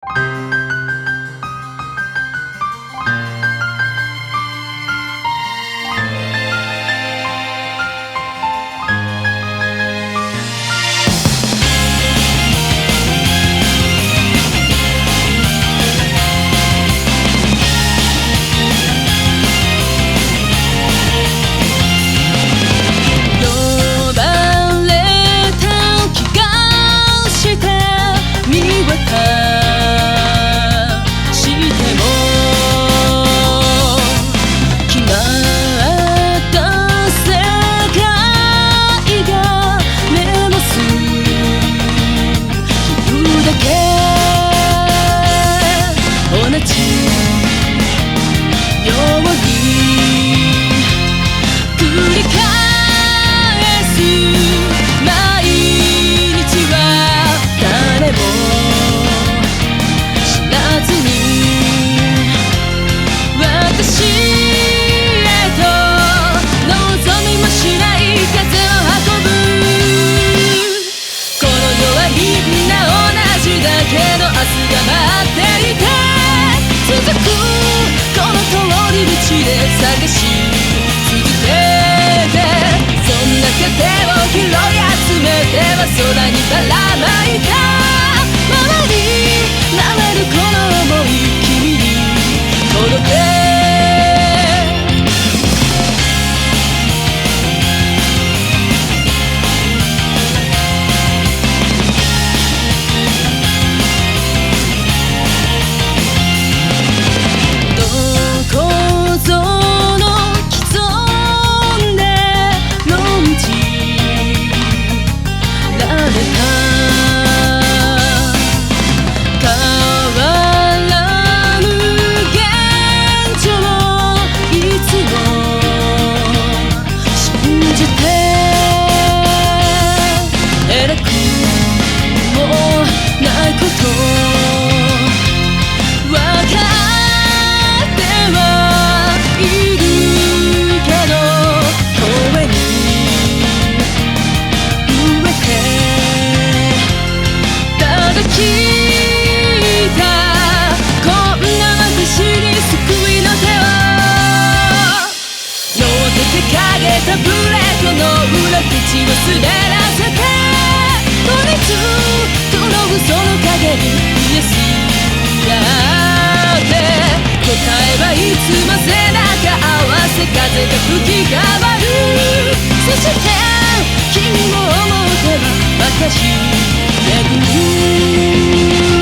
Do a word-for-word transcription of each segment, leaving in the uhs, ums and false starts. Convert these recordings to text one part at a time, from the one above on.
探し続けて、そんな糧を拾い集めては空にばらまいた。回り回るこの想い、君に届け。タブレットの裏口を滑らせて、取りつとの嘘の影にイエスやって、答えはいつも背中合わせ、風が吹き変わる。そして君も思っては私巡る。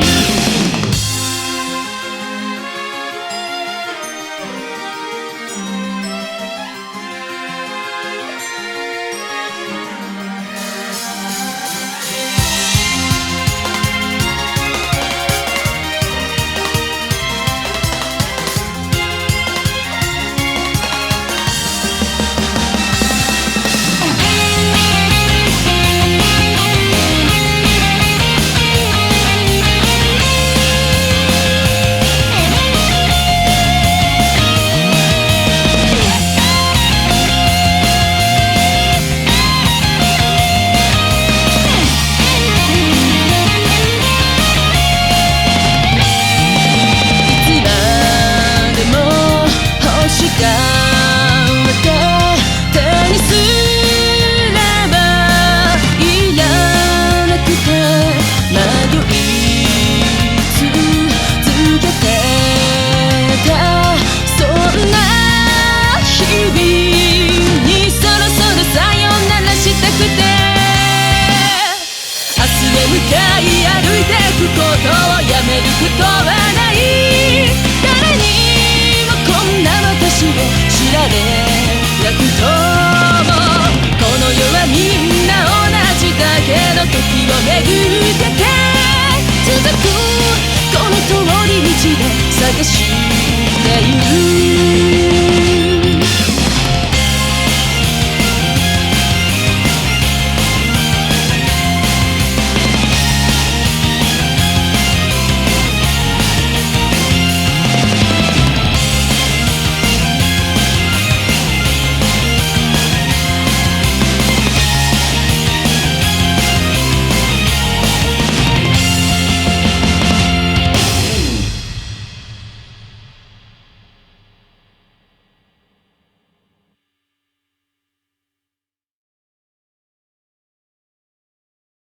ことはない。誰にもこんな私を知られ